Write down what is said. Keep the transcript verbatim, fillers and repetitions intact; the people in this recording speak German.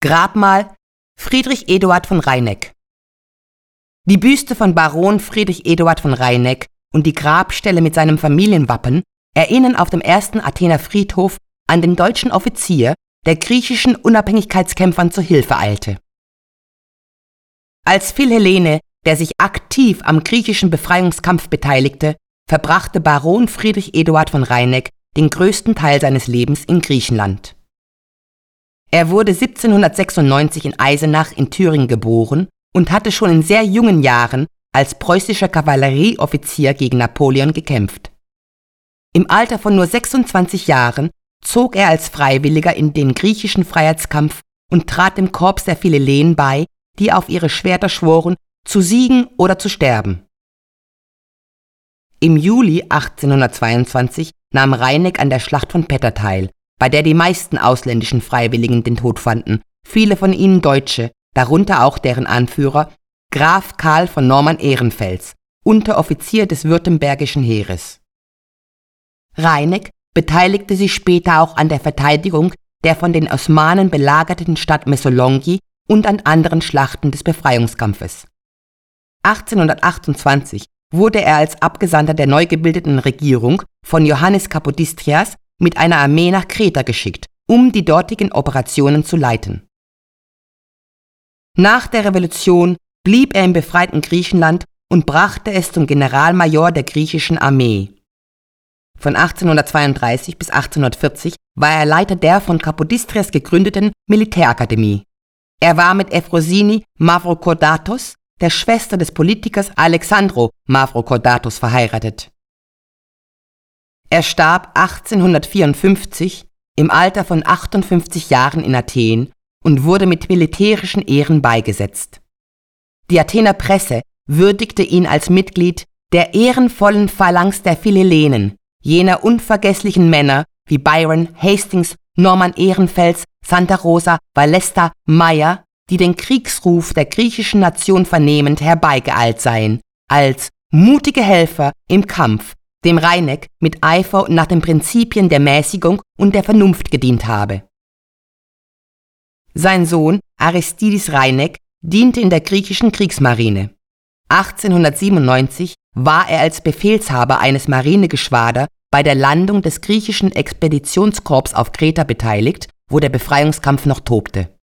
Grabmal Friedrich Eduard von Reineck. Die Büste von Baron Friedrich Eduard von Reineck und die Grabstelle mit seinem Familienwappen erinnern auf dem ersten Athener Friedhof an den deutschen Offizier, der griechischen Unabhängigkeitskämpfern zur Hilfe eilte. Als Philhellene, der sich aktiv am griechischen Befreiungskampf beteiligte, verbrachte Baron Friedrich Eduard von Reineck den größten Teil seines Lebens in Griechenland. Er wurde siebzehnhundertsechsundneunzig in Eisenach in Thüringen geboren und hatte schon in sehr jungen Jahren als preußischer Kavallerieoffizier gegen Napoleon gekämpft. Im Alter von nur sechsundzwanzig Jahren zog er als Freiwilliger in den griechischen Freiheitskampf und trat dem Korps der Philhellenen bei, die auf ihre Schwerter schworen, zu siegen oder zu sterben. Im Juli achtzehnhundertzweiundzwanzig nahm Reineck an der Schlacht von Petter teil, bei der die meisten ausländischen Freiwilligen den Tod fanden, viele von ihnen Deutsche, darunter auch deren Anführer, Graf Karl von Normann-Ehrenfels, Unteroffizier des württembergischen Heeres. Reineck beteiligte sich später auch an der Verteidigung der von den Osmanen belagerten Stadt Messolongi und an anderen Schlachten des Befreiungskampfes. achtzehnhundertachtundzwanzig wurde er als Abgesandter der neu gebildeten Regierung von Johannes Kapodistrias mit einer Armee nach Kreta geschickt, um die dortigen Operationen zu leiten. Nach der Revolution blieb er im befreiten Griechenland und brachte es zum Generalmajor der griechischen Armee. Von achtzehnhundertzweiunddreißig bis achtzehnhundertvierzig war er Leiter der von Kapodistrias gegründeten Militärakademie. Er war mit Efrosini Mavrokordatos, der Schwester des Politikers Alexandro Mavrokordatos, verheiratet. Er starb achtzehnhundertvierundfünfzig im Alter von achtundfünfzig Jahren in Athen und wurde mit militärischen Ehren beigesetzt. Die Athener Presse würdigte ihn als Mitglied der ehrenvollen Phalanx der Philhellenen, jener unvergesslichen Männer wie Byron, Hastings, Norman Ehrenfels, Santa Rosa, Vallesta, Meyer, die den Kriegsruf der griechischen Nation vernehmend herbeigeeilt seien, als mutige Helfer im Kampf, dem Reineck mit Eifer nach den Prinzipien der Mäßigung und der Vernunft gedient habe. Sein Sohn Aristidis Reineck diente in der griechischen Kriegsmarine. achtzehnhundertsiebenundneunzig war er als Befehlshaber eines Marinegeschwader bei der Landung des griechischen Expeditionskorps auf Kreta beteiligt, wo der Befreiungskampf noch tobte.